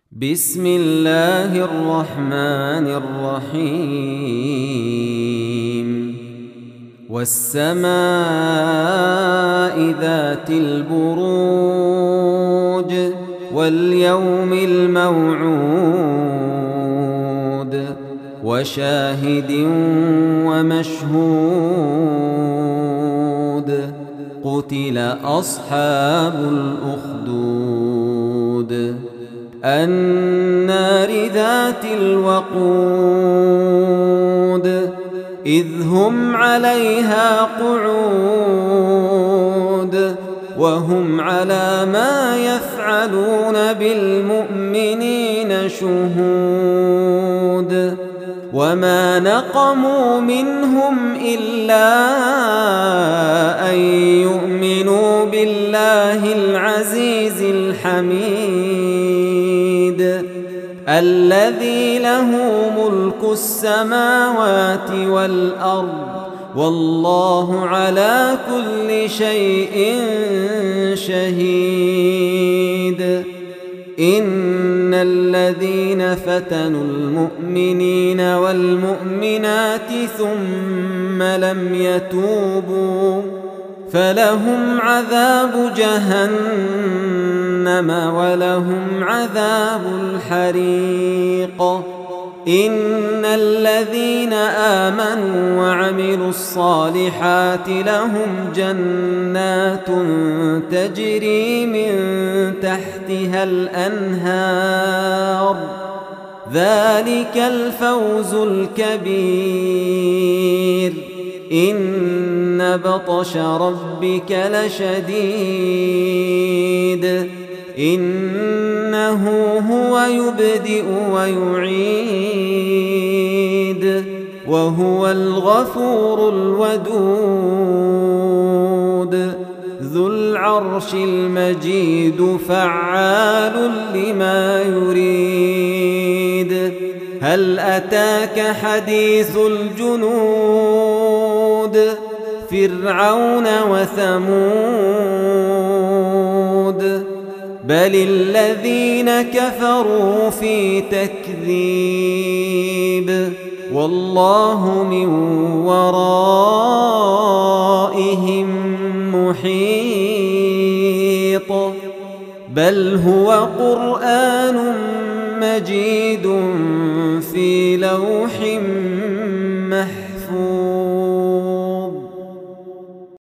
بسم الله الرحمن الرحيم والسماء ذات البروج واليوم الموعود وشاهد ومشهود قتل أصحاب الأخدود النار ذات الوقود إذ هم عليها قعود وهم على ما يفعلون بالمؤمنين شهود وما نقموا منهم إلا أن يؤمنوا بالله العزيز الحميد الذي له ملك السماوات والأرض والله على كل شيء شهيد إن الذين فتنوا المؤمنين والمؤمنات ثم لم يتوبوا فلهم عذاب جهنم ولهم عذاب الحريق إن الذين آمنوا وعملوا الصالحات لهم جنات تجري من تحتها الأنهار ذلك الفوز الكبير إن بطش ربك لشديد إنه هو يبدئ ويعيد وهو الغفور الودود ذو العرش المجيد فعال لما يريد هل أتاك حديث الجنود فرعون وثمود بل الذين كفروا في تكذيب والله من ورائهم محيط بل هو قرآن مجيد في لوح